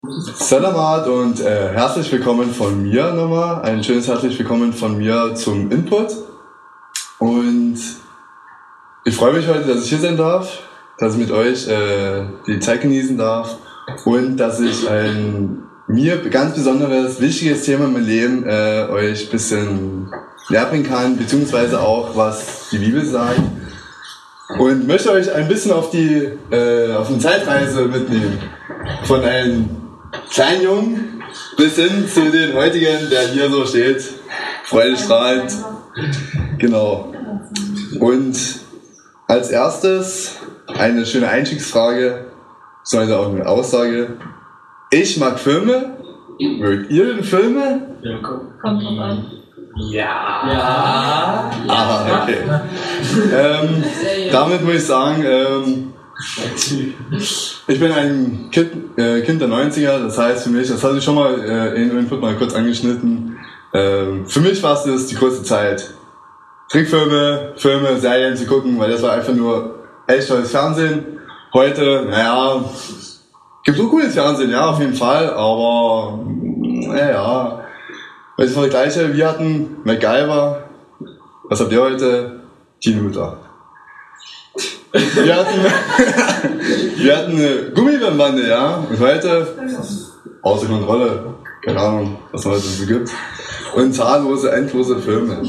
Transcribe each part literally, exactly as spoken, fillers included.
Salamat und äh, herzlich willkommen von mir nochmal. Ein schönes herzlich willkommen von mir zum Input. Und ich freue mich heute, dass ich hier sein darf, dass ich mit euch äh, die Zeit genießen darf und dass ich ein mir ganz besonderes, wichtiges Thema in meinem Leben äh, euch ein bisschen näher bringen kann, beziehungsweise auch, was die Bibel sagt. Und möchte euch ein bisschen auf die äh, auf eine Zeitreise mitnehmen. Von einem kleinen Jungen bis hin zu den heutigen, der hier so steht, freudestrahlend. Genau. Und als erstes eine schöne Einstiegsfrage, beziehungsweise auch eine Aussage. Ich mag Filme. Mögt ihr denn Filme? Ja, komm. Kommt drauf an. Ja. Ja. Aha, okay. ähm, damit muss ich sagen, ähm, ich bin ein Kind, äh, Kind der neunziger, das heißt für mich, das hatte ich schon mal äh, in Input mal kurz angeschnitten, ähm, für mich war es das die größte Zeit, Trickfilme, Filme, Serien zu gucken, weil das war einfach nur echt tolles Fernsehen. Heute, naja, gibt so cooles Fernsehen, ja, auf jeden Fall, aber naja, weil ich vergleiche, wir hatten MacGyver, was habt ihr heute? Teenie-Mutter. Wir hatten, wir hatten eine Gummibändbande, ja, und heute außer Kontrolle, keine Ahnung, was es heute so gibt, und zahllose, endlose Filme.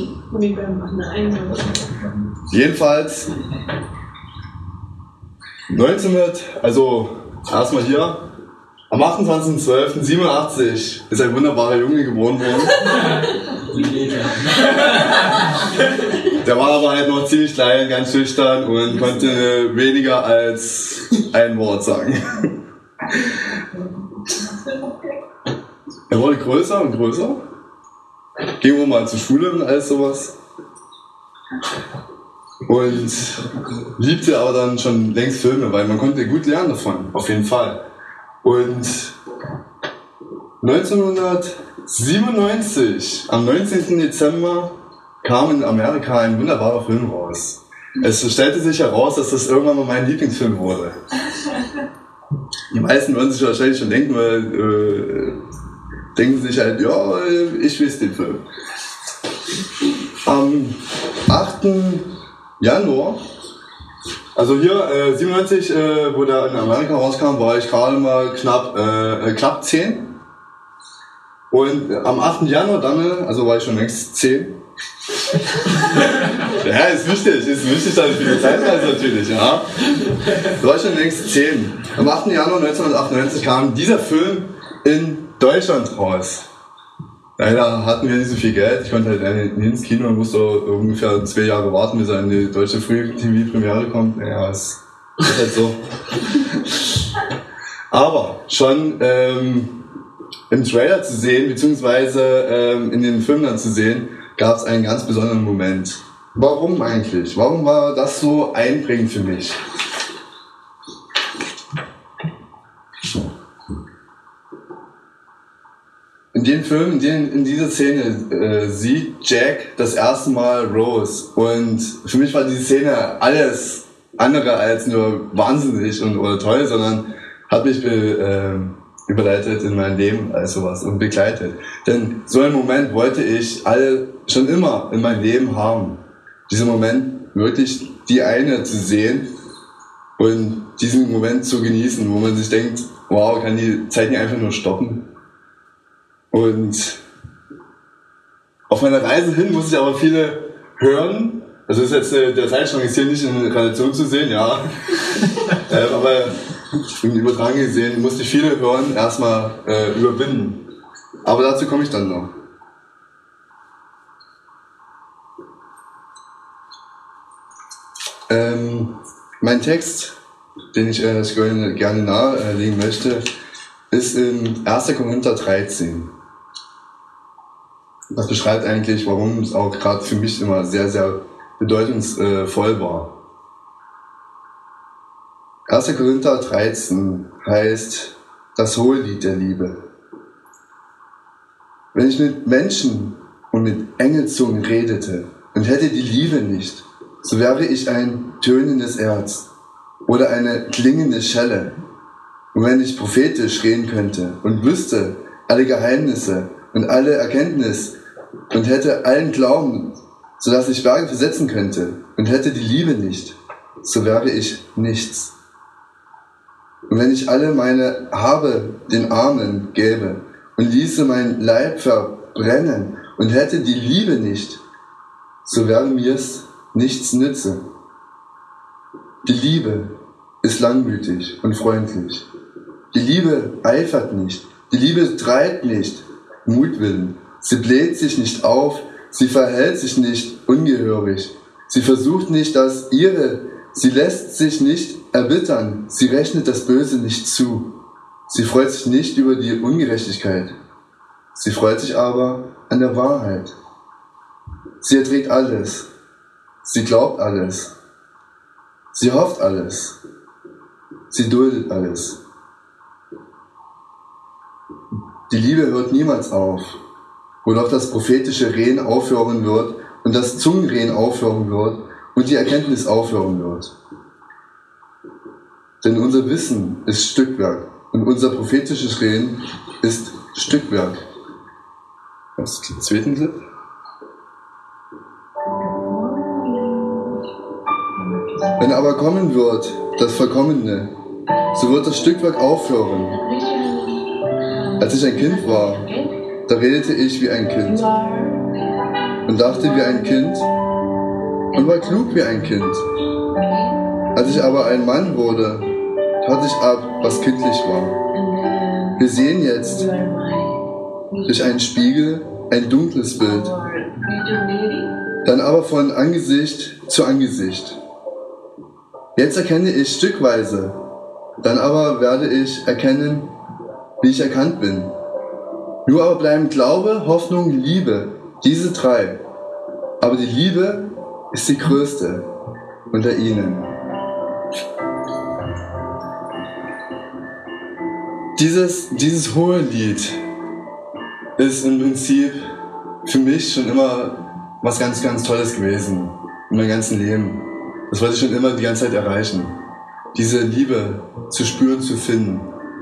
Jedenfalls neunzehnhundert, also erstmal hier, am achtundzwanzigsten zwölften siebenundachtzig ist ein wunderbarer Junge geboren worden. Der war aber halt noch ziemlich klein, ganz schüchtern und konnte weniger als ein Wort sagen. Er wurde größer und größer, ging auch mal zur Schule und alles sowas. Und liebte aber dann schon längst Filme, weil man konnte gut lernen davon, auf jeden Fall. Und neunzehnhundertsiebenundneunzig, am neunzehnten Dezember, kam in Amerika ein wunderbarer Film raus. Es stellte sich heraus, dass das irgendwann mal mein Lieblingsfilm wurde. Die meisten würden sich wahrscheinlich schon denken, weil, äh, denken sich halt, ja, ich weiß den Film. Am achten Januar, also hier, äh, siebenundneunzig, äh, wo der in Amerika rauskam, war ich gerade mal knapp, äh, knapp zehn. Und äh, am achten Januar dann, also war ich schon längst zehn. Ja, ist wichtig, ist wichtig, dass ich für die Zeitreise natürlich, ja. Da war ich schon längst zehn. Am achten Januar neunzehnhundertachtundneunzig kam dieser Film in Deutschland raus. Leider hatten wir nicht so viel Geld, ich konnte halt nicht ins Kino und musste ungefähr zwei Jahre warten, bis er in die deutsche Free-T V-Premiere kommt. Ja, es ist halt so. Aber schon ähm, im Trailer zu sehen, beziehungsweise ähm, in den Filmen dann zu sehen, gab es einen ganz besonderen Moment. Warum eigentlich? Warum war das so einprägend für mich? In dem Film, in, den, in dieser Szene äh, sieht Jack das erste Mal Rose und für mich war diese Szene alles andere als nur wahnsinnig und oder toll, sondern hat mich be, äh, überleitet in mein Leben als sowas und begleitet. Denn so einen Moment wollte ich alle schon immer in meinem Leben haben. Diesen Moment wirklich die eine zu sehen und diesen Moment zu genießen, wo man sich denkt, wow, kann die Zeit nicht einfach nur stoppen? Und auf meiner Reise hin muss ich aber viele hören. Also ist jetzt äh, der Zeitstrang ist hier nicht in Relation zu sehen, ja. äh, aber im Übertragen gesehen musste ich viele hören erstmal äh, überwinden. Aber dazu komme ich dann noch. Ähm, mein Text, den ich äh, gerne nahelegen möchte, ist in erster Korinther dreizehn. Das beschreibt eigentlich, warum es auch gerade für mich immer sehr, sehr bedeutungsvoll war. erster Korinther dreizehn heißt das Hohelied der Liebe. Wenn ich mit Menschen und mit Engelzungen redete und hätte die Liebe nicht, so wäre ich ein tönendes Erz oder eine klingende Schelle. Und wenn ich prophetisch reden könnte und wüsste alle Geheimnisse und alle Erkenntnis und hätte allen Glauben, sodass ich Berge versetzen könnte und hätte die Liebe nicht, so wäre ich nichts. Und wenn ich alle meine Habe den Armen gäbe und ließe mein Leib verbrennen und hätte die Liebe nicht, so wäre mir's nichts nütze. Die Liebe ist langmütig und freundlich. Die Liebe eifert nicht. Die Liebe treibt nicht Mutwillen. Sie bläht sich nicht auf. Sie verhält sich nicht ungehörig. Sie versucht nicht das Ihre. Sie lässt sich nicht erbittern. Sie rechnet das Böse nicht zu. Sie freut sich nicht über die Ungerechtigkeit. Sie freut sich aber an der Wahrheit. Sie erträgt alles. Sie glaubt alles. Sie hofft alles. Sie duldet alles. Die Liebe hört niemals auf, wo doch das prophetische Reden aufhören wird und das Zungenreden aufhören wird und die Erkenntnis aufhören wird. Denn unser Wissen ist Stückwerk und unser prophetisches Reden ist Stückwerk. Was ist der zweite Clip? Wenn aber kommen wird das Vollkommene, so wird das Stückwerk aufhören. Als ich ein Kind war, da redete ich wie ein Kind und dachte wie ein Kind und war klug wie ein Kind. Als ich aber ein Mann wurde, tat ich ab, was kindlich war. Wir sehen jetzt durch einen Spiegel ein dunkles Bild, dann aber von Angesicht zu Angesicht. Jetzt erkenne ich stückweise, dann aber werde ich erkennen, wie ich erkannt bin. Nur aber bleiben Glaube, Hoffnung, Liebe, diese drei. Aber die Liebe ist die größte unter ihnen. Dieses, dieses hohe Lied ist im Prinzip für mich schon immer was ganz, ganz Tolles gewesen in meinem ganzen Leben. Das wollte ich schon immer die ganze Zeit erreichen. Diese Liebe zu spüren, zu finden.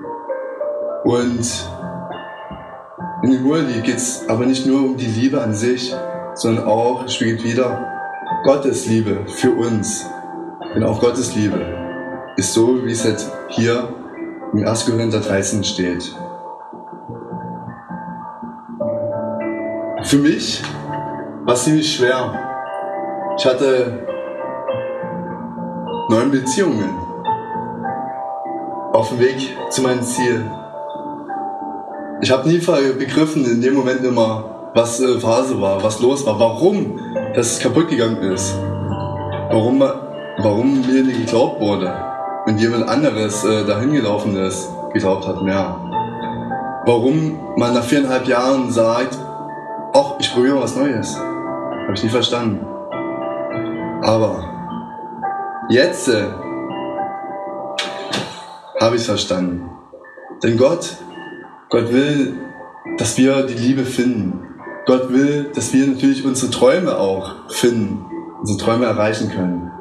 Und in dem Hohelied geht es aber nicht nur um die Liebe an sich, sondern auch, es spiegelt wieder, Gottes Liebe für uns. Denn auch Gottes Liebe ist so, wie es jetzt hier im ersten Korinther dreizehn steht. Für mich war es ziemlich schwer. Ich hatte neun Beziehungen auf dem Weg zu meinem Ziel. Ich habe nie begriffen in dem Moment immer, was äh, Phase war, was los war, warum das kaputt gegangen ist, warum, warum mir nicht geglaubt wurde und jemand anderes äh, dahin gelaufen ist, geglaubt hat mehr. Warum man nach viereinhalb Jahren sagt, ach, ich probiere was Neues. Habe ich nie verstanden. Aber jetzt äh, habe ich es verstanden. Denn Gott Gott will, dass wir die Liebe finden. Gott will, dass wir natürlich unsere Träume auch finden, unsere Träume erreichen können.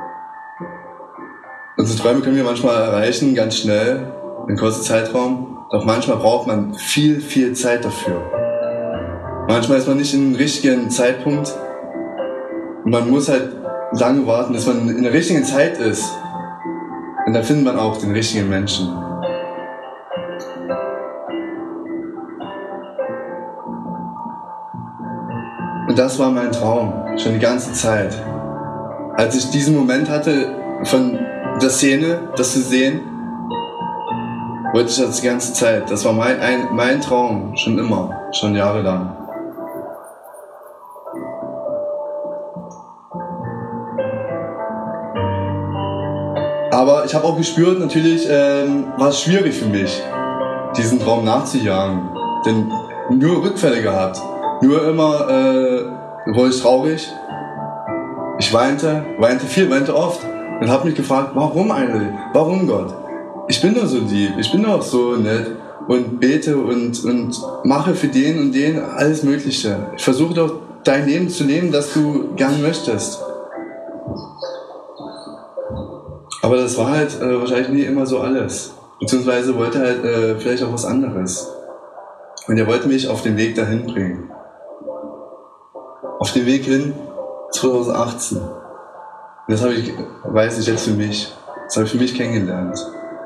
Unsere Träume können wir manchmal erreichen, ganz schnell, in kurzer Zeitraum, doch manchmal braucht man viel, viel Zeit dafür. Manchmal ist man nicht im richtigen Zeitpunkt und man muss halt lange warten, bis man in der richtigen Zeit ist. Und dann findet man auch den richtigen Menschen. Und das war mein Traum, schon die ganze Zeit. Als ich diesen Moment hatte, von der Szene, das zu sehen, wollte ich das die ganze Zeit. Das war mein, ein, mein Traum, schon immer, schon jahrelang. Aber ich habe auch gespürt, natürlich ähm, war es schwierig für mich, diesen Traum nachzujagen. Denn nur Rückfälle gehabt. Nur immer äh, wurde ich traurig. Ich weinte, weinte viel, weinte oft. Und habe mich gefragt, warum eigentlich? Warum Gott? Ich bin doch so lieb, ich bin doch so nett und bete und, und mache für den und den alles Mögliche. Ich versuche doch dein Leben zu leben, das du gern möchtest. Aber das war halt äh, wahrscheinlich nie immer so alles. Beziehungsweise wollte halt äh, vielleicht auch was anderes. Und er wollte mich auf den Weg dahin bringen. Auf den Weg hin zwanzig achtzehn. Und das habe ich, weiß ich jetzt für mich. Das habe ich für mich kennengelernt.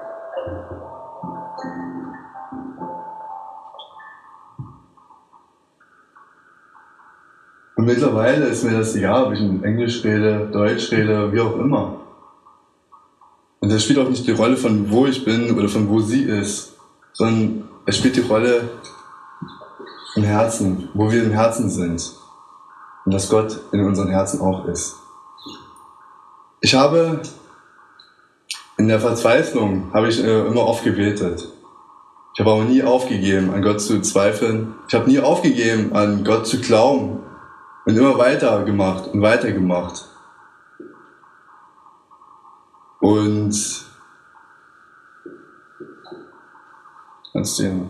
Und mittlerweile ist mir das egal, ob ich in Englisch rede, Deutsch rede, wie auch immer. Und das spielt auch nicht die Rolle von wo ich bin oder von wo sie ist, sondern es spielt die Rolle im Herzen, wo wir im Herzen sind. Und dass Gott in unseren Herzen auch ist. Ich habe in der Verzweiflung habe ich äh, immer oft gebetet. Ich habe aber nie aufgegeben, an Gott zu zweifeln. Ich habe nie aufgegeben, an Gott zu glauben. Und immer weiter gemacht und weiter gemacht. Und kannst du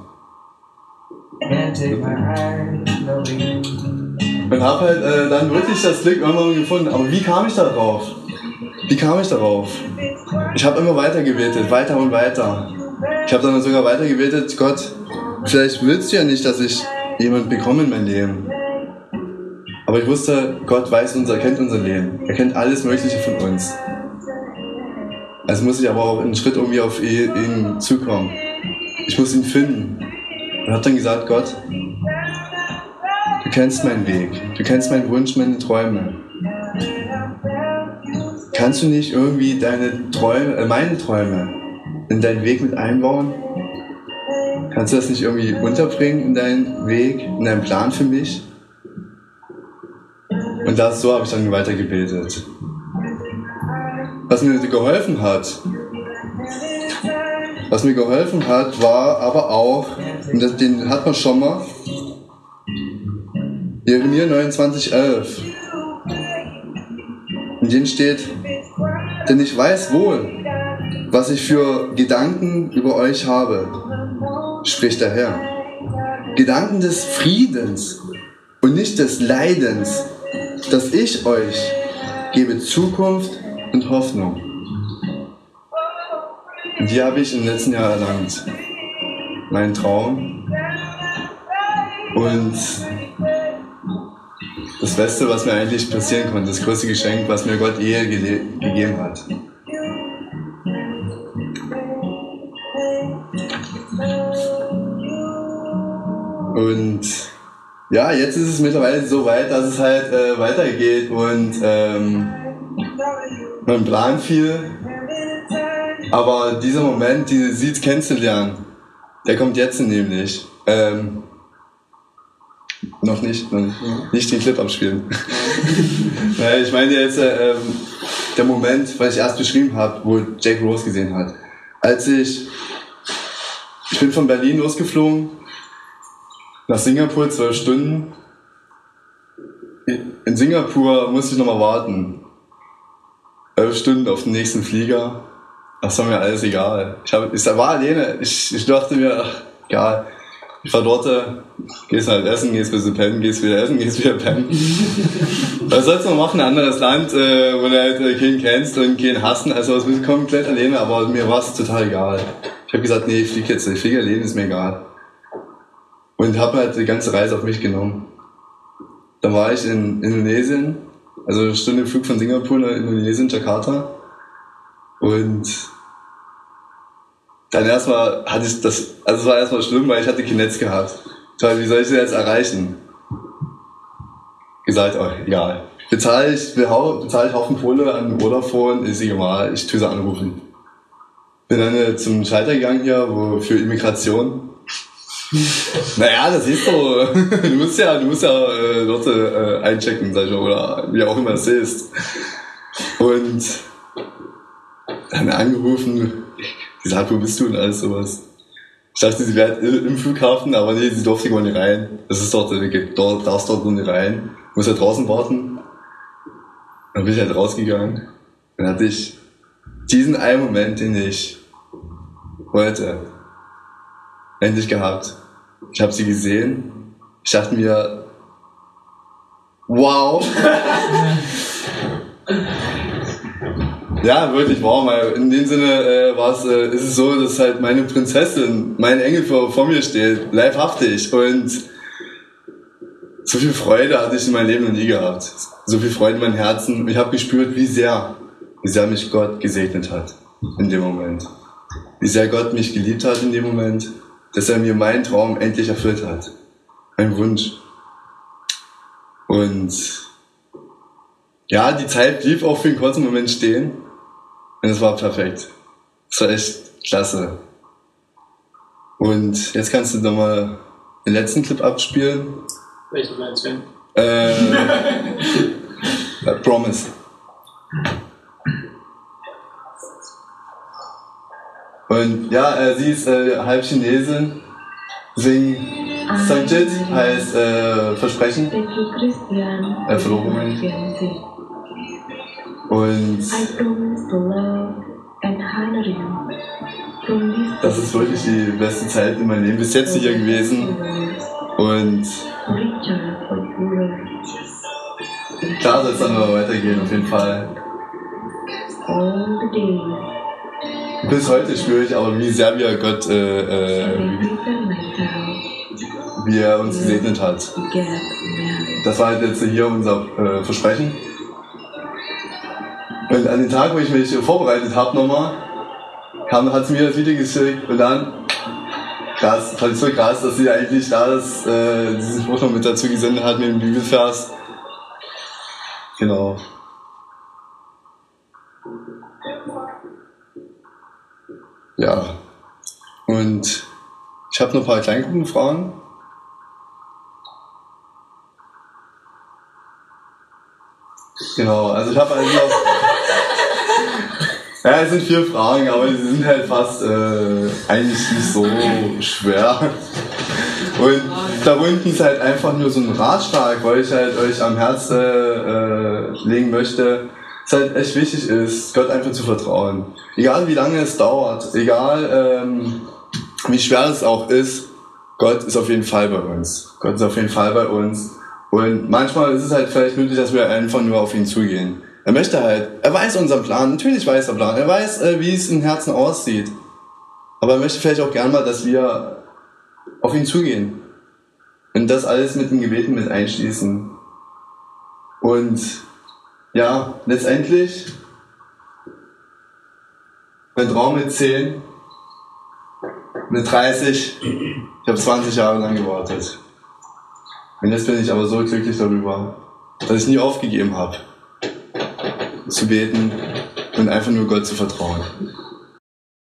und habe halt äh, dann wirklich das Glück irgendwann gefunden. Aber wie kam ich darauf? Wie kam ich darauf? Ich habe immer weiter gebetet, weiter und weiter. Ich habe dann sogar weiter gebetet, Gott, vielleicht willst du ja nicht, dass ich jemand bekomme in mein Leben. Aber ich wusste, Gott weiß unser, er kennt unser Leben. Er kennt alles Mögliche von uns. Also muss ich aber auch einen Schritt irgendwie auf ihn zukommen. Ich muss ihn finden. Und habe dann gesagt, Gott, du kennst meinen Weg. Du kennst meinen Wunsch, meine Träume. Kannst du nicht irgendwie deine Träume, äh, meine Träume in deinen Weg mit einbauen? Kannst du das nicht irgendwie unterbringen in deinen Weg, in deinen Plan für mich? Und das, so habe ich dann weiter gebetet. Was mir geholfen hat, was mir geholfen hat, war aber auch, und das, den hat man schon mal, Jeremia neunundzwanzig elf. In dem steht, denn ich weiß wohl, was ich für Gedanken über euch habe, spricht der Herr. Gedanken des Friedens und nicht des Leidens, dass ich euch gebe Zukunft und Hoffnung. Und die habe ich im letzten Jahr erlangt. Mein Traum. Und das Beste, was mir eigentlich passieren konnte, das größte Geschenk, was mir Gott je ge- gegeben hat. Und ja, jetzt ist es mittlerweile so weit, dass es halt äh, weitergeht und ähm, man plant viel, aber dieser Moment, diese Seeds kennenzulernen, der kommt jetzt nämlich. Ähm, noch nicht, noch nicht, nicht den Clip abspielen. Naja, ich meine jetzt äh, ähm, der Moment, was ich erst beschrieben habe, wo Jack Rose gesehen hat. Als ich, ich bin von Berlin losgeflogen, nach Singapur, zwölf Stunden. In Singapur musste ich nochmal warten. Elf Stunden auf den nächsten Flieger. Das war mir alles egal. Ich, hab, ich war alleine. Ich, ich dachte mir, ach, egal. Ich war dort, gehst halt essen, gehst ein bisschen pennen, gehst wieder essen, gehst wieder pennen. Was sollst du noch machen? Ein anderes Land, äh, wo du halt äh, keinen kennst und keinen hassen. Also ich bin komplett alleine, aber mir war es total egal. Ich habe gesagt, nee, ich fliege jetzt. Ich fliege alleine, ist mir egal. Und habe halt die ganze Reise auf mich genommen. Dann war ich in Indonesien, also eine Stunde Flug von Singapur nach Indonesien, Jakarta. Und dann erstmal hatte ich das, also es war erstmal schlimm, weil ich hatte kein Netz gehabt. Wie soll ich das jetzt erreichen? Gesagt, oh, egal. Bezahle ich, bezahle ich Haufen Kohle an Vodafone, ist egal, ich tue sie anrufen. Bin dann äh, zum Schalter gegangen hier, wo für Immigration. Naja, das ist so. Du musst ja, du musst ja äh, dort äh, einchecken, sag ich mal, oder wie auch immer es ist. Und dann angerufen, gesagt, wo bist du und alles sowas. Ich dachte, sie wäre im Flughafen, aber nee, sie durfte gar nicht rein. Das ist dort, dort darfst dort nicht rein. Muss ja draußen warten. Dann bin ich halt rausgegangen. Dann hatte ich diesen einen Moment, den ich wollte, endlich gehabt. Ich habe sie gesehen. Ich dachte mir, wow. Ja, wirklich wahr, weil in dem Sinne äh, war's, äh, ist es so, dass halt meine Prinzessin, mein Engel vor, vor mir steht, leibhaftig, und so viel Freude hatte ich in meinem Leben noch nie gehabt. So viel Freude in meinem Herzen. Ich habe gespürt, wie sehr, wie sehr mich Gott gesegnet hat in dem Moment. Wie sehr Gott mich geliebt hat in dem Moment, dass er mir meinen Traum endlich erfüllt hat. Mein Wunsch. Und ja, die Zeit blieb auch für einen kurzen Moment stehen. Und es war perfekt. Es war echt klasse. Und jetzt kannst du nochmal den letzten Clip abspielen. Welchen meinst du? Äh, Promise. Und ja, äh, sie ist äh, halb Chinesin. Deswegen Sanjit heißt äh, Versprechen. Äh, Verlobungen. Und das ist wirklich die beste Zeit in meinem Leben bis jetzt hier gewesen. Und klar soll es dann aber weitergehen, auf jeden Fall. Bis heute spüre ich aber, wie sehr wir Gott, äh, äh, wie, wie er uns gesegnet hat. Das war halt jetzt hier unser äh, Versprechen. Und an den Tag, wo ich mich vorbereitet habe nochmal, kam, hat sie mir das Video geschickt und dann, krass, fand ich so krass, dass sie eigentlich da das, äh, diesen Spruch noch mit dazu gesendet hat mit dem Bibelvers. Genau. Ja. Und ich habe noch ein paar Kleingruppenfragen. Genau, also ich habe also noch. Ja, es sind vier Fragen, aber sie sind halt fast äh, eigentlich nicht so schwer. Und da unten ist halt einfach nur so ein Ratschlag, weil ich halt euch am Herz äh, äh, legen möchte, dass halt echt wichtig ist, Gott einfach zu vertrauen. Egal wie lange es dauert, egal ähm, wie schwer es auch ist, Gott ist auf jeden Fall bei uns. Gott ist auf jeden Fall bei uns. Und manchmal ist es halt vielleicht nötig, dass wir einfach nur auf ihn zugehen. Er möchte halt, er weiß unseren Plan, natürlich weiß er Plan, er weiß, äh, wie es im Herzen aussieht. Aber er möchte vielleicht auch gern mal, dass wir auf ihn zugehen. Und das alles mit den Gebeten mit einschließen. Und ja, letztendlich, mein Traum mit zehn, mit dreißig, ich habe zwanzig Jahre lang gewartet. Und jetzt bin ich aber so glücklich darüber, dass ich nie aufgegeben habe, zu beten und einfach nur Gott zu vertrauen.